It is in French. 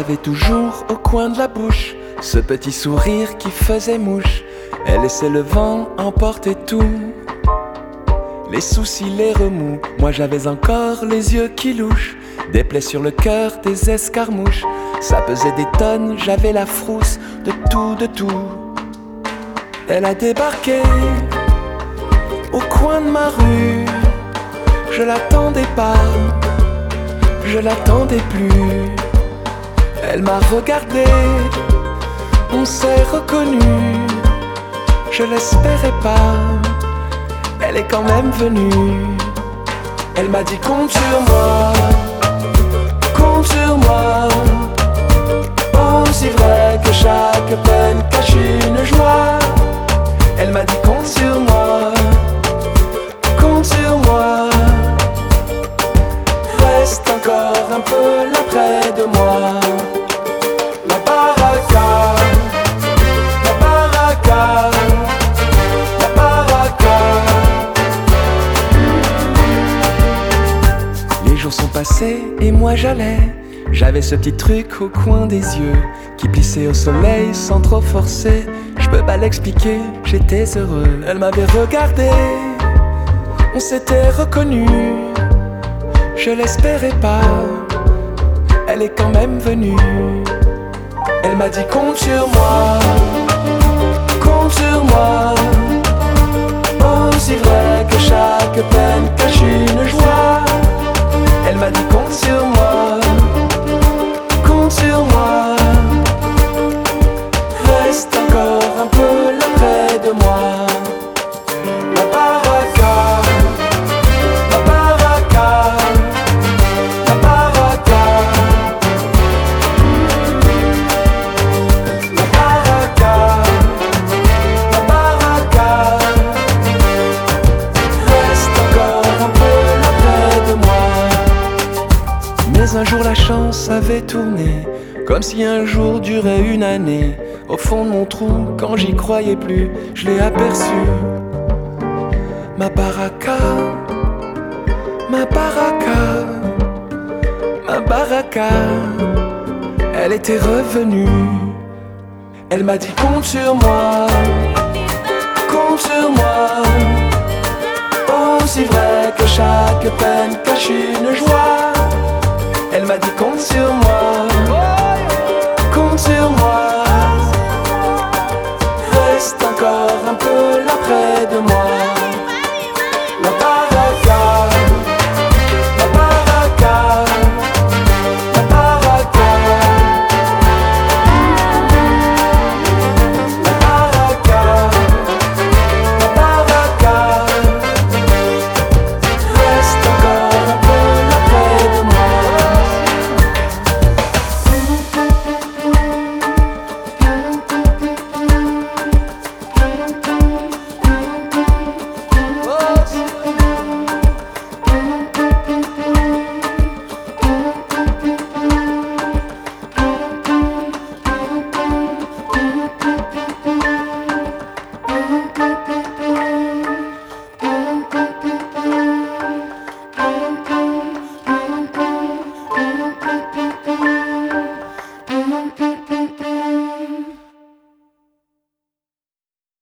J'avais toujours au coin de la bouche ce petit sourire qui faisait mouche. Elle laissait le vent emporter tout, les soucis, les remous. Moi j'avais encore les yeux qui louchent, des plaies sur le cœur, des escarmouches. Ça pesait des tonnes, j'avais la frousse de tout, de tout. Elle a débarqué au coin de ma rue. Je l'attendais pas, je l'attendais plus. Elle m'a regardé, on s'est reconnu. Je l'espérais pas, elle est quand même venue. Elle m'a dit compte sur moi, compte sur moi. Aussi vrai que chaque peine cache une joie. Elle m'a dit compte sur moi, compte sur moi. Reste encore un peu là près de moi. La baraka, la baraka, la baraka. Les jours sont passés et moi j'allais. J'avais ce petit truc au coin des yeux qui plissait au soleil sans trop forcer. Je peux pas l'expliquer, j'étais heureux. Elle m'avait regardé, on s'était reconnu. Je l'espérais pas, elle est quand même venue. Elle m'a dit compte sur moi, compte sur moi. Aussi vrai que chaque peine cache une joie. Elle m'a dit compte sur moi, compte sur moi. Reste encore un peu là près de moi. La baraka, la baraka, la baraka, la baraka, la baraka. Reste encore un peu là près de moi. Mais un jour la chance avait tourné, comme si un jour durait une année. Au fond de mon trou, quand j'y croyais plus, je l'ai aperçu. Ma baraka, ma baraka, ma baraka. Elle était revenue. Elle m'a dit compte sur moi, compte sur moi. Aussi vrai que chaque peine cache une joie. Elle m'a dit compte sur moi, compte sur moi. Reste encore un peu là près de moi.